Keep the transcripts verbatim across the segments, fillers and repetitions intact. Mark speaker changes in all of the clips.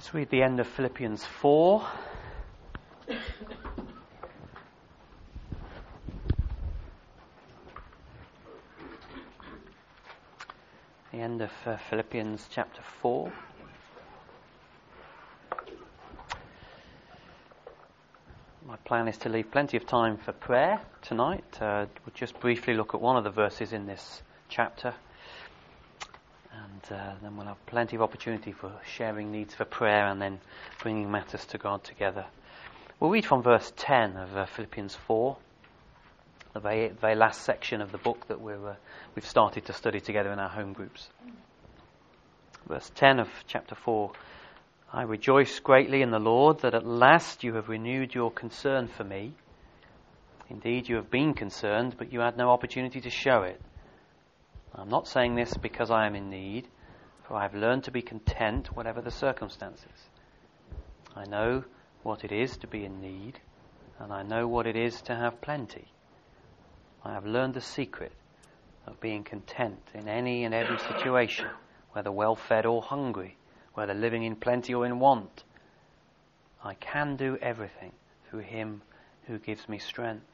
Speaker 1: Let's read the end of Philippians four. The end of uh, Philippians chapter four. My plan is to leave plenty of time for prayer tonight. Uh, we'll just briefly look at one of the verses in this chapter. And uh, then we'll have plenty of opportunity for sharing needs for prayer and then bringing matters to God together. We'll read from verse ten of uh, Philippians four, the very, very last section of the book that we're, uh, we've started to study together in our home groups. Verse ten of chapter four. I rejoice greatly in the Lord that at last you have renewed your concern for me. Indeed, you have been concerned, but you had no opportunity to show it. I'm not saying this because I am in need, for I have learned to be content whatever the circumstances. I know what it is to be in need, and I know what it is to have plenty. I have learned the secret of being content in any and every situation, whether well-fed or hungry, whether living in plenty or in want. I can do everything through Him who gives me strength.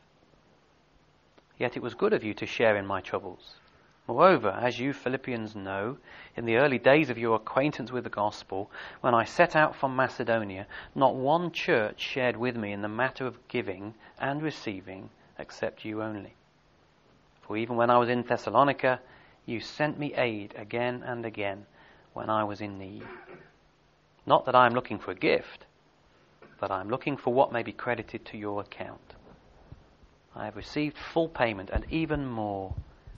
Speaker 1: Yet it was good of you to share in my troubles. Moreover, as you Philippians know, in the early days of your acquaintance with the gospel, when I set out from Macedonia, not one church shared with me in the matter of giving and receiving, except you only. For even when I was in Thessalonica, you sent me aid again and again when I was in need. Not that I am looking for a gift, but I am looking for what may be credited to your account. I have received full payment and even more.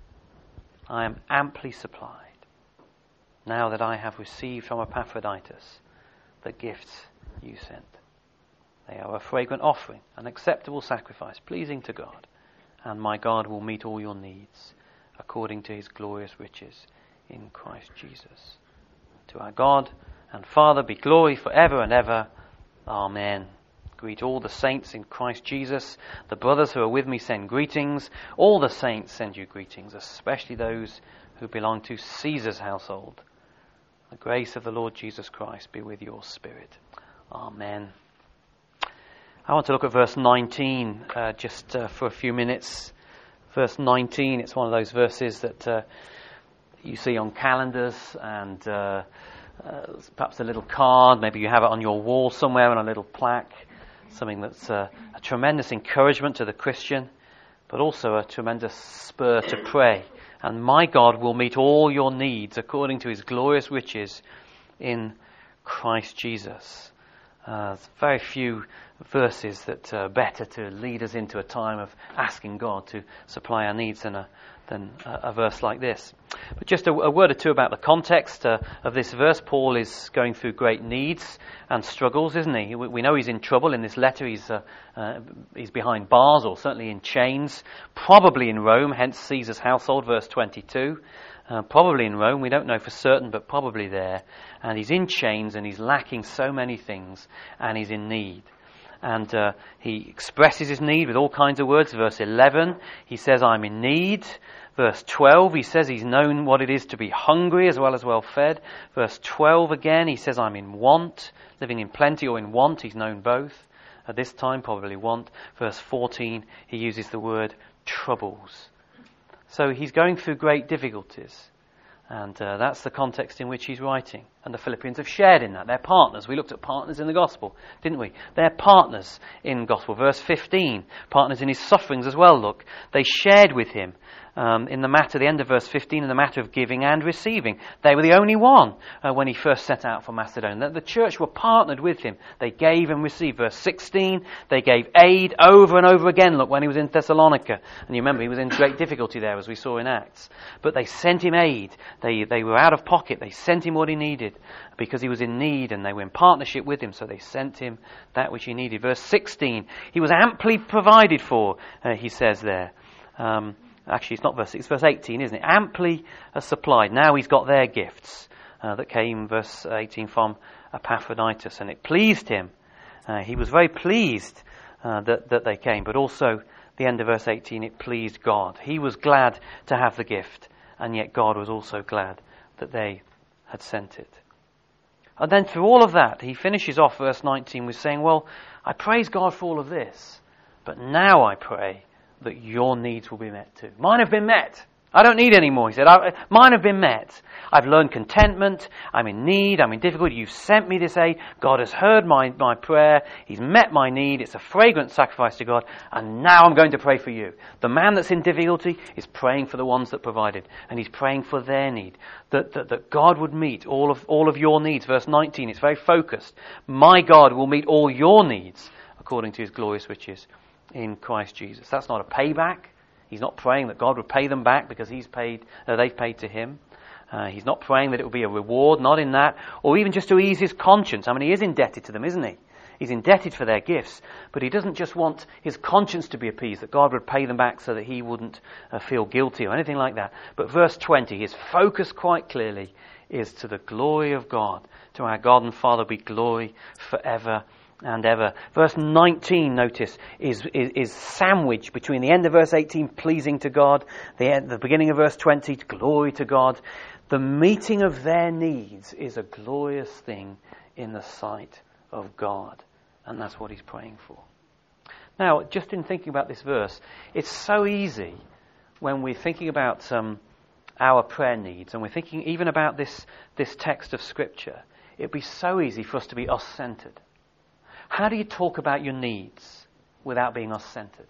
Speaker 1: I am amply supplied, now that I have received from Epaphroditus the gifts you sent. They are a fragrant offering, an acceptable sacrifice, pleasing to God, and my God will meet all your needs, according to His glorious riches in Christ Jesus. To our God and Father be glory forever and ever. Amen. Greet all the saints in Christ Jesus. The brothers who are with me send greetings. All the saints send you greetings, especially those who belong to Caesar's household. The grace of the Lord Jesus Christ be with your spirit. Amen. I want to look at verse nineteen uh, just uh, for a few minutes. Verse nineteen, it's one of those verses that uh, you see on calendars and uh, uh, perhaps a little card. Maybe you have it on your wall somewhere on a little plaque. Something that's a, a tremendous encouragement to the Christian, but also a tremendous spur to pray. And my God will meet all your needs according to His glorious riches in Christ Jesus. Uh, there's very few verses that are better to lead us into a time of asking God to supply our needs than a, than a, a verse like this. But just a, a word or two about the context uh, of this verse. Paul is going through great needs and struggles, isn't he? We, we know he's in trouble in this letter. He's uh, uh, he's behind bars, or certainly in chains, probably in Rome, hence Caesar's household, verse twenty-two. Uh, probably in Rome, we don't know for certain, but probably there. And he's in chains and he's lacking so many things and he's in need. And uh, he expresses his need with all kinds of words. Verse eleven, he says, I'm in need. Verse twelve, he says he's known what it is to be hungry as well as well fed. Verse twelve again, he says, I'm in want, living in plenty or in want. He's known both. At this time, probably want. Verse fourteen, he uses the word troubles. So he's going through great difficulties. And uh, that's the context in which he's writing. And the Philippians have shared in that. They're partners. We looked at partners in the gospel, didn't we? They're partners in gospel. Verse fifteen, partners in his sufferings as well, look. They shared with him um, in the matter, the end of verse fifteen, in the matter of giving and receiving. They were the only one uh, when he first set out for Macedonia. The, the church were partnered with him. They gave and received. Verse sixteen, they gave aid over and over again, look, when he was in Thessalonica. And you remember, he was in great difficulty there, as we saw in Acts. But they sent him aid. They, they were out of pocket. They sent him what he needed, because he was in need and they were in partnership with him, so they sent him that which he needed. Verse sixteen, he was amply provided for, uh, he says there. Um, actually, it's not verse six, it's verse eighteen, isn't it? Amply uh, supplied. Now he's got their gifts uh, that came, verse eighteen, from Epaphroditus, and it pleased him. Uh, he was very pleased uh, that, that they came, but also, the end of verse eighteen, it pleased God. He was glad to have the gift, and yet God was also glad that they had sent it. And then through all of that, he finishes off verse nineteen with saying, well, I praise God for all of this, but now I pray that your needs will be met too. Mine have been met. I don't need any more, he said. I, mine have been met. I've learned contentment. I'm in need. I'm in difficulty. You've sent me this aid. God has heard my, my prayer. He's met my need. It's a fragrant sacrifice to God. And now I'm going to pray for you. The man that's in difficulty is praying for the ones that provided. And he's praying for their need. That, that, that God would meet all of, all of your needs. Verse nineteen, it's very focused. My God will meet all your needs according to his glorious riches in Christ Jesus. That's not a payback. He's not praying that God would pay them back because he's paid, uh, they've paid to him. Uh, he's not praying that it will be a reward, not in that, or even just to ease his conscience. I mean, he is indebted to them, isn't he? He's indebted for their gifts, but he doesn't just want his conscience to be appeased, that God would pay them back so that he wouldn't uh, feel guilty or anything like that. But verse twenty, his focus quite clearly is to the glory of God. To our God and Father be glory forever and ever. Verse nineteen, notice, is, is, is sandwiched between the end of verse eighteen, pleasing to God, the, end, the beginning of verse twenty, glory to God. The meeting of their needs is a glorious thing in the sight of God. And that's what he's praying for. Now, just in thinking about this verse, it's so easy when we're thinking about um, our prayer needs, and we're thinking even about this, this text of Scripture, it'd be so easy for us to be us-centered. How do you talk about your needs without being us-centered?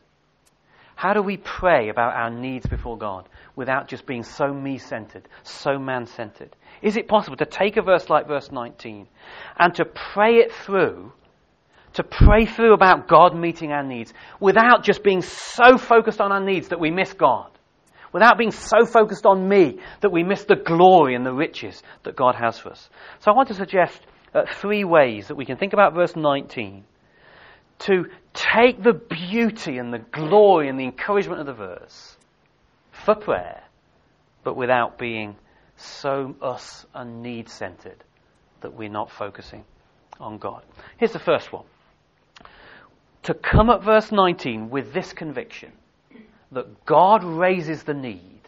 Speaker 1: How do we pray about our needs before God without just being so me-centered, so man-centered? Is it possible to take a verse like verse nineteen and to pray it through, to pray through about God meeting our needs without just being so focused on our needs that we miss God? Without being so focused on me that we miss the glory and the riches that God has for us? So I want to suggest Uh, three ways that we can think about verse nineteen to take the beauty and the glory and the encouragement of the verse for prayer, but without being so us and need-centered that we're not focusing on God. Here's the first one. To come at verse nineteen with this conviction that God raises the need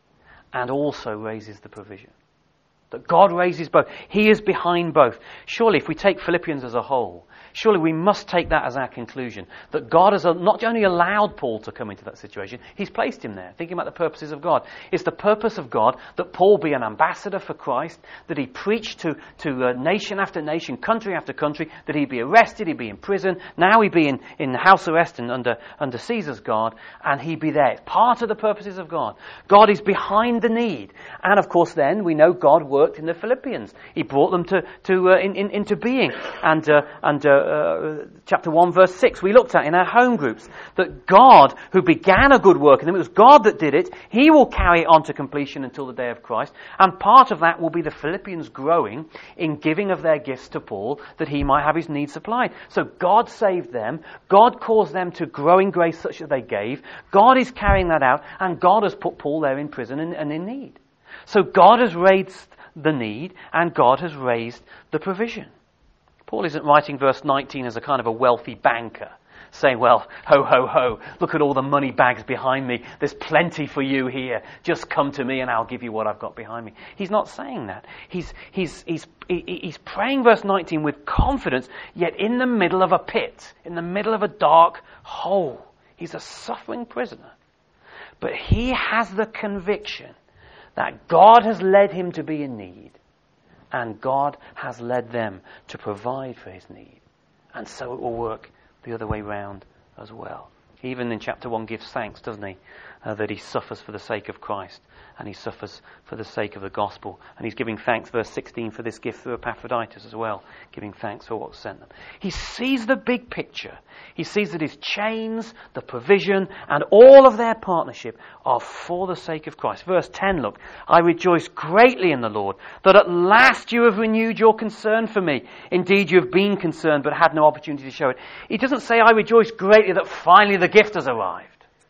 Speaker 1: and also raises the provision. That God raises both. He is behind both. Surely, if we take Philippians as a whole, surely we must take that as our conclusion. That God has not only allowed Paul to come into that situation, he's placed him there. Thinking about the purposes of God. It's the purpose of God that Paul be an ambassador for Christ, that he preach to, to uh, nation after nation, country after country, that he be arrested, he be in prison, now he be in, in house arrest and under, under Caesar's guard, and he be there. It's part of the purposes of God. God is behind the need. And of course then, we know God works in the Philippians. He brought them to, to uh, in, in, into being. And, uh, and uh, uh, chapter one, verse six, we looked at in our home groups, that God, who began a good work in them, it was God that did it, he will carry it on to completion until the day of Christ. And part of that will be the Philippians growing in giving of their gifts to Paul, that he might have his needs supplied. So God saved them. God caused them to grow in grace such that they gave. God is carrying that out, and God has put Paul there in prison and, and in need. So God has raised the need, and God has raised the provision. Paul isn't writing verse nineteen as a kind of a wealthy banker, saying, well, ho, ho, ho, look at all the money bags behind me. There's plenty for you here. Just come to me and I'll give you what I've got behind me. He's not saying that. He's, he's, he's, he's praying verse nineteen with confidence, yet in the middle of a pit, in the middle of a dark hole. He's a suffering prisoner. But he has the conviction that God has led him to be in need, and God has led them to provide for his need. And so it will work the other way round as well. Even in chapter one gives thanks, doesn't he, uh, that he suffers for the sake of Christ, and he suffers for the sake of the gospel. And he's giving thanks, verse sixteen, for this gift through Epaphroditus as well, giving thanks for what sent them. He sees the big picture. He sees that his chains, the provision, and all of their partnership are for the sake of Christ. Verse ten, look, I rejoice greatly in the Lord that at last you have renewed your concern for me. Indeed, you have been concerned but had no opportunity to show it. He doesn't say, I rejoice greatly that finally the gift has arrived.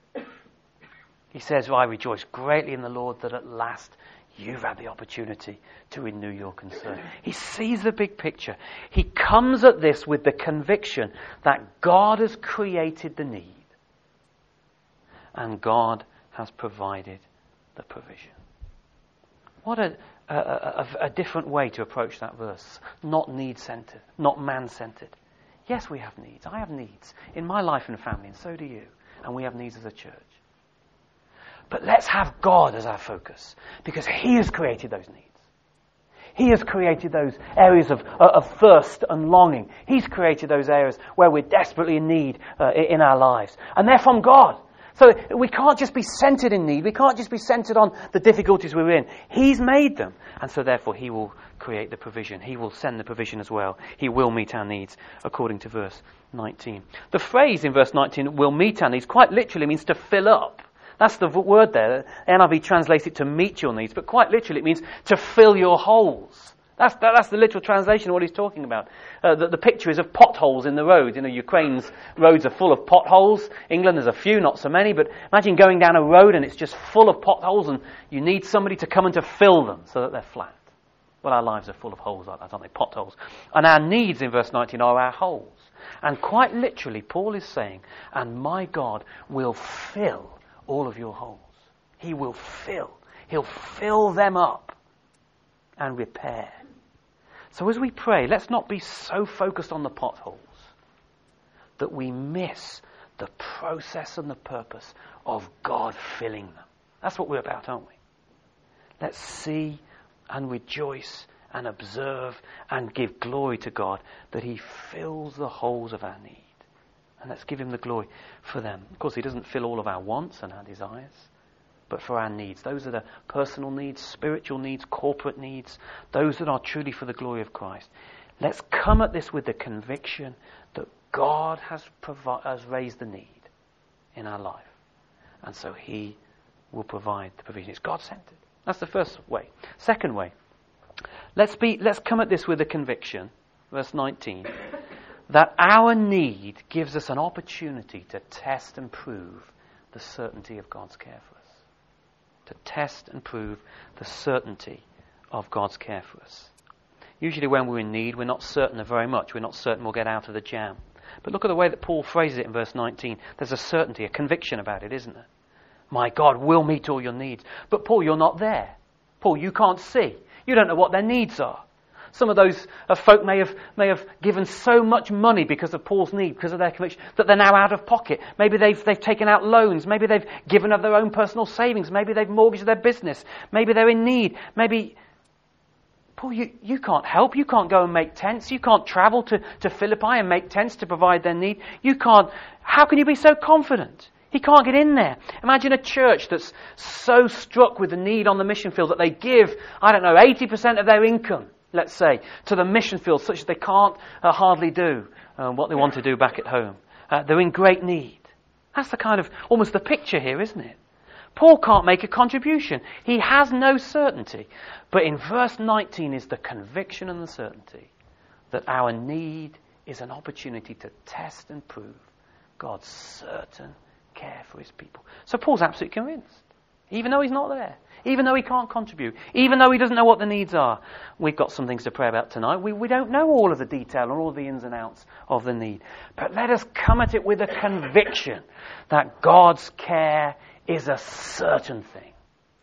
Speaker 1: He says, well, I rejoice greatly in the Lord that at last you've had the opportunity to renew your concern. He sees the big picture. He comes at this with the conviction that God has created the need and God has provided the provision. What a, a, a, a different way to approach that verse. Not need-centered, not man-centered. Yes, we have needs. I have needs in my life and family, and so do you. And we have needs as a church. But let's have God as our focus, because He has created those needs. He has created those areas of, of thirst and longing. He's created those areas where we're desperately in need uh, in our lives. And they're from God. So we can't just be centered in need. We can't just be centered on the difficulties we're in. He's made them. And so therefore He will create the provision. He will send the provision as well. He will meet our needs, according to verse nineteen. The phrase in verse nineteen, will meet our needs, quite literally means to fill up. That's the word there. N I V translates it to meet your needs, but quite literally it means to fill your holes. That's, that, that's the literal translation of what he's talking about. Uh, the, the picture is of potholes in the roads. You know, Ukraine's roads are full of potholes. England, there's a few, not so many, but imagine going down a road and it's just full of potholes and you need somebody to come and to fill them so that they're flat. Well, our lives are full of holes like that, aren't they? Potholes. And our needs in verse nineteen are our holes. And quite literally, Paul is saying, and my God will fill all of your holes. He will fill. He'll fill them up and repair. So as we pray, let's not be so focused on the potholes that we miss the process and the purpose of God filling them. That's what we're about, aren't we? Let's see and rejoice and observe and give glory to God that He fills the holes of our need. And let's give Him the glory for them. Of course, He doesn't fill all of our wants and our desires, but for our needs. Those that are personal needs, spiritual needs, corporate needs, those that are truly for the glory of Christ. Let's come at this with the conviction that God has, provi- has raised the need in our life. And so He will provide the provision. It's God-centered. That's the first way. Second way, let's be. Let's come at this with the conviction, verse nineteen, that our need gives us an opportunity to test and prove the certainty of God's care for us. To test and prove the certainty of God's care for us. Usually when we're in need, we're not certain of very much. We're not certain we'll get out of the jam. But look at the way that Paul phrases it in verse nineteen. There's a certainty, a conviction about it, isn't there? My God will meet all your needs. But Paul, you're not there. Paul, you can't see. You don't know what their needs are. Some of those uh, folk may have may have given so much money because of Paul's need, because of their conviction, that they're now out of pocket. Maybe they've they've taken out loans. Maybe they've given of their own personal savings. Maybe they've mortgaged their business. Maybe they're in need. Maybe, Paul, you, you can't help. You can't go and make tents. You can't travel to, to Philippi and make tents to provide their need. You can't. How can you be so confident? He can't get in there. Imagine a church that's so struck with the need on the mission field that they give, I don't know, eighty percent of their income, let's say, to the mission field, such that they can't uh, hardly do uh, what they want to do back at home. Uh, they're in great need. That's the kind of, almost the picture here, isn't it? Paul can't make a contribution. He has no certainty. But in verse nineteen is the conviction and the certainty that our need is an opportunity to test and prove God's certain care for His people. So Paul's absolutely convinced. Even though he's not there. Even though he can't contribute. Even though he doesn't know what the needs are. We've got some things to pray about tonight. We, we don't know all of the detail or all the ins and outs of the need. But let us come at it with a conviction that God's care is a certain thing.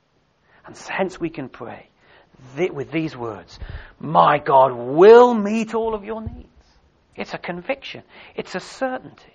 Speaker 1: And hence we can pray th- with these words. My God will meet all of your needs. It's a conviction. It's a certainty.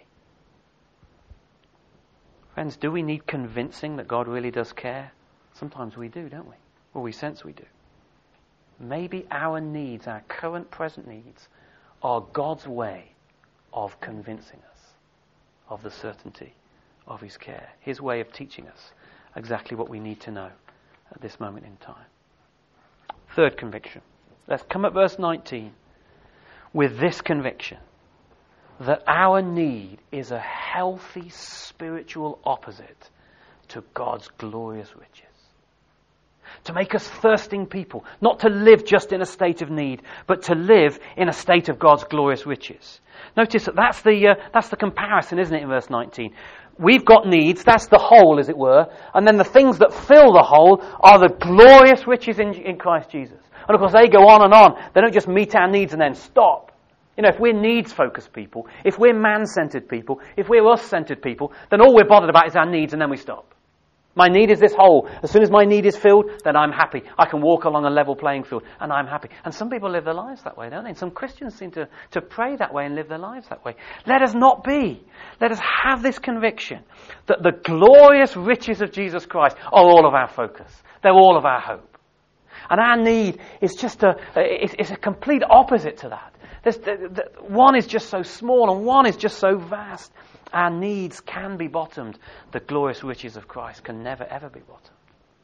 Speaker 1: Friends, do we need convincing that God really does care? Sometimes we do, don't we? Or we sense we do. Maybe our needs, our current present needs, are God's way of convincing us of the certainty of His care. His way of teaching us exactly what we need to know at this moment in time. Third conviction. Let's come at verse nineteen with this conviction that our need is a healthy spiritual opposite to God's glorious riches. To make us thirsting people, not to live just in a state of need, but to live in a state of God's glorious riches. Notice that that's the, uh, that's the comparison, isn't it, in verse nineteen? We've got needs, that's the whole, as it were, and then the things that fill the whole are the glorious riches in, in Christ Jesus. And of course they go on and on. They don't just meet our needs and then stop. You know, if we're needs-focused people, if we're man-centered people, if we're us-centered people, then all we're bothered about is our needs and then we stop. My need is this hole. As soon as my need is filled, then I'm happy. I can walk along a level playing field and I'm happy. And some people live their lives that way, don't they? And some Christians seem to, to pray that way and live their lives that way. Let us not be. Let us have this conviction that the glorious riches of Jesus Christ are all of our focus. They're all of our hope. And our need is just a, it's, it's a complete opposite to that. There's, the, the, one is just so small and one is just so vast. Our needs can be bottomed. The glorious riches of Christ can never, ever be bottomed.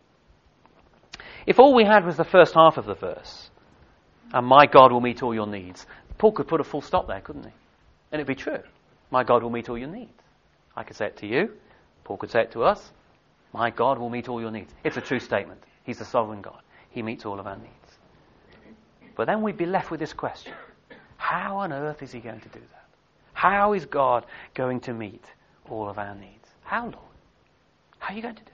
Speaker 1: If all we had was the first half of the verse, and my God will meet all your needs, Paul could put a full stop there, couldn't he? And it'd be true. My God will meet all your needs. I could say it to you. Paul could say it to us. My God will meet all your needs. It's a true statement. He's the sovereign God. He meets all of our needs. But then we'd be left with this question. How on earth is he going to do that? How is God going to meet all of our needs? How, Lord? How are you going to do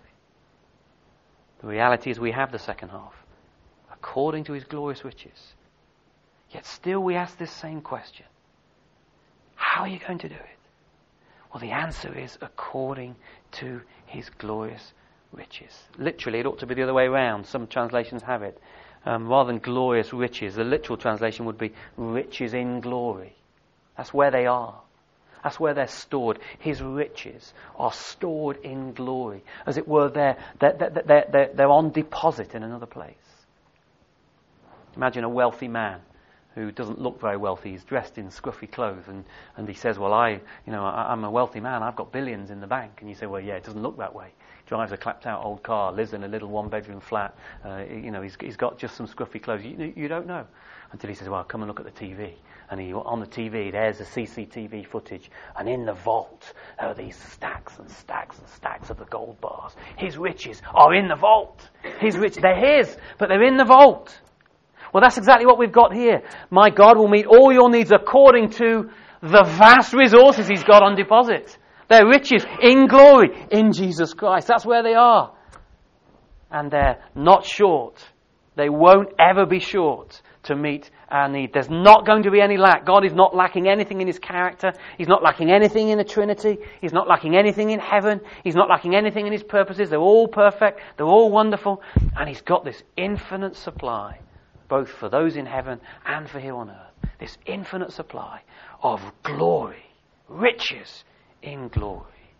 Speaker 1: it? The reality is we have the second half. According to his glorious riches. Yet still we ask this same question. How are you going to do it? Well, the answer is according to his glorious riches. Literally, it ought to be the other way around. Some translations have it. Um, rather than glorious riches, the literal translation would be riches in glory. That's where they are. That's where they're stored. His riches are stored in glory. As it were, they're, they're, they're, they're, they're on deposit in another place. Imagine a wealthy man who doesn't look very wealthy. He's dressed in scruffy clothes and, and he says, well, I, you know, I, I'm a wealthy man. I've got billions in the bank. And you say, well, yeah, it doesn't look that way. Drives a clapped-out old car, lives in a little one-bedroom flat. Uh, you know, he's, he's got just some scruffy clothes. You, you don't know. Until he says, well, come and look at the T V. And he, on the T V, there's the C C T V footage. And in the vault, there are these stacks and stacks and stacks of the gold bars. His riches are in the vault. His rich, they're his, but they're in the vault. Well, that's exactly what we've got here. My God will meet all your needs according to the vast resources he's got on deposit. They're riches in glory in Jesus Christ. That's where they are. And they're not short. They won't ever be short to meet our need. There's not going to be any lack. God is not lacking anything in his character. He's not lacking anything in the Trinity. He's not lacking anything in heaven. He's not lacking anything in his purposes. They're all perfect. They're all wonderful. And he's got this infinite supply, both for those in heaven and for here on earth. This infinite supply of glory, riches in glory.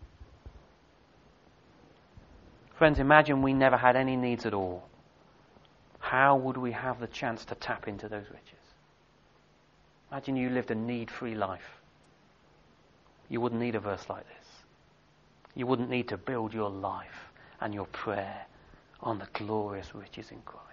Speaker 1: Friends, imagine we never had any needs at all. How would we have the chance to tap into those riches? Imagine you lived a need-free life. You wouldn't need a verse like this. You wouldn't need to build your life and your prayer on the glorious riches in Christ.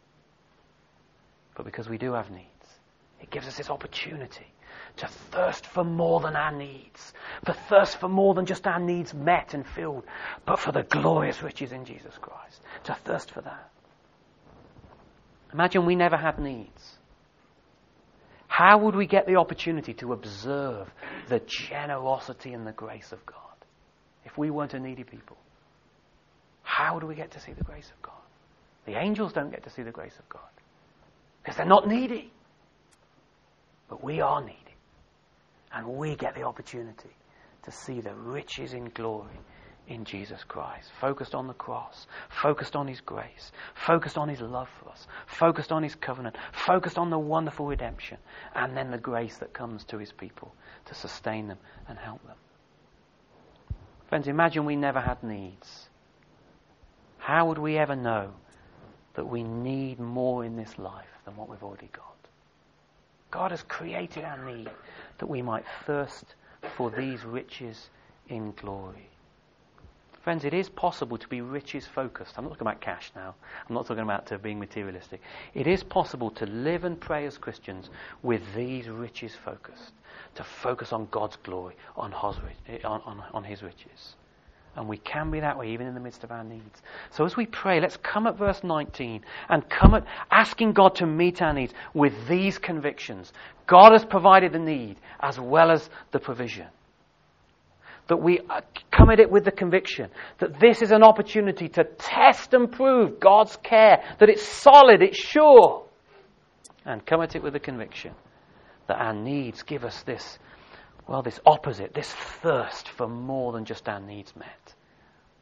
Speaker 1: But because we do have needs, it gives us this opportunity to thirst for more than our needs, to thirst for more than just our needs met and filled, but for the glorious riches in Jesus Christ, to thirst for that. Imagine we never had needs. How would we get the opportunity to observe the generosity and the grace of God if we weren't a needy people? How do we get to see the grace of God? The angels don't get to see the grace of God because they're not needy. But we are needy. And we get the opportunity to see the riches in glory in Jesus Christ. Focused on the cross. Focused on his grace. Focused on his love for us. Focused on his covenant. Focused on the wonderful redemption. And then the grace that comes to his people to sustain them and help them. Friends, imagine we never had needs. How would we ever know that we need more in this life than what we've already got? God has created our need that we might thirst for these riches in glory. Friends, it is possible to be riches focused. I'm not talking about cash now. I'm not talking about uh, being materialistic. It is possible to live and pray as Christians with these riches focused. To focus on God's glory, on his, on, on, on his riches. And we can be that way even in the midst of our needs. So as we pray, let's come at verse nineteen and come at asking God to meet our needs with these convictions. God has provided the need as well as the provision. That we come at it with the conviction that this is an opportunity to test and prove God's care, that it's solid, it's sure. And come at it with the conviction that our needs give us this, well, this opposite, this thirst for more than just our needs met.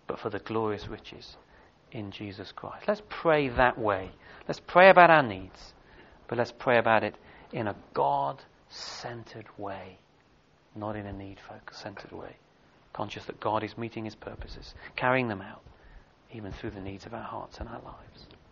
Speaker 1: but for the glorious riches in Jesus Christ. Let's pray that way. Let's pray about our needs, but let's pray about it in a God-centered way, not in a need-centered way. Conscious that God is meeting his purposes, carrying them out, even through the needs of our hearts and our lives.